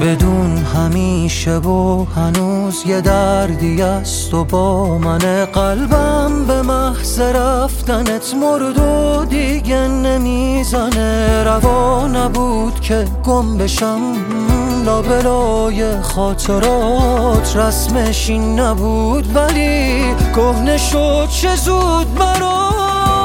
بدون همیشه و هنوز یه دردی است و با من. قلبم به محض رفتنت مرد و دیگه نمیزنه. روا نبود که گم بشم لابلای خاطرات، رسمش این نبود ولی کهنه شد چه زود برات.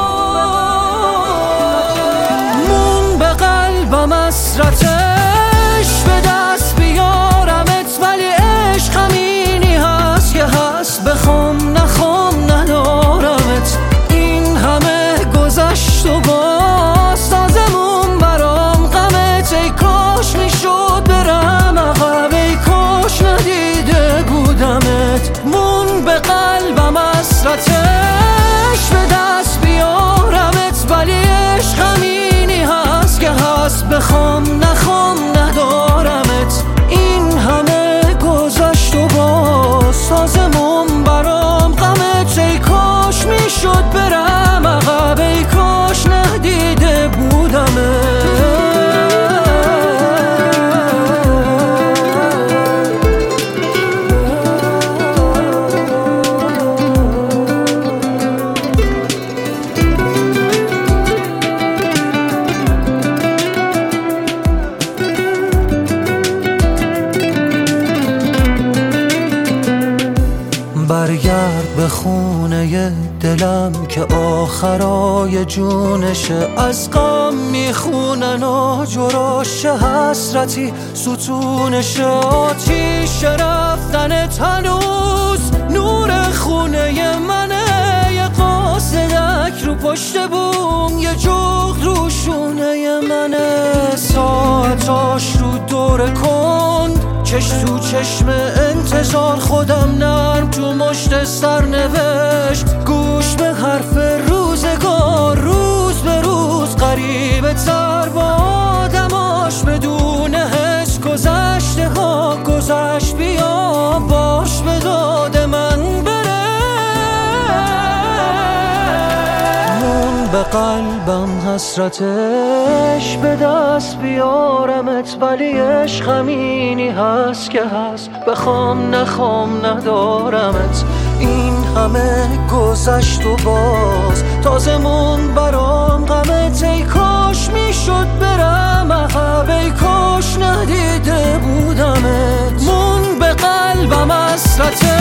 مون به قلبم حسرتش به دست بیارمت، ولی عشق همینی هست که هست، بخوام نخوام ندارمت. این همه گذشت و باز تازمون برام غمت. ای کاش میشد برم عقب، ای کاش ندیده بودمت. مون به قلبم حسرتش به دست بیارمت، ولی عشق همینی هست که هست، بخوام نخوام ندارمت. این همه گذشت و باز تازمون برام غمت. ای کاش میشد برم عقب، ای کاش ندیده بودمت. برگرد به خونه دلم که آخرای جونشه. از غم میخونن آجراش حسرتی ستونشه. آتیش رفتنت هنوز نور خونه منه. یه قاصدک رو پشت بوم، یه جغد رو شونه منه. ساعتاش رو دور کند، چش تو چشم انتظار، خودم نرم تو مشت سرنوشت. گوش به حرف روزگار، روز به روز غریبه تر با آدماش. بدون حس گذشته ها گذشت، بیا باش به داد من بره. مون به قلبم حسرتش به دست بیارمت، ولی عشق همینی هست که هست، بخوام نخوام ندارمت. این همه گذشت و باز تازمون برام غمت. ای کاش میشد برم عقب، ای کاش ندیده بودمت. مون به قلبم حسرتش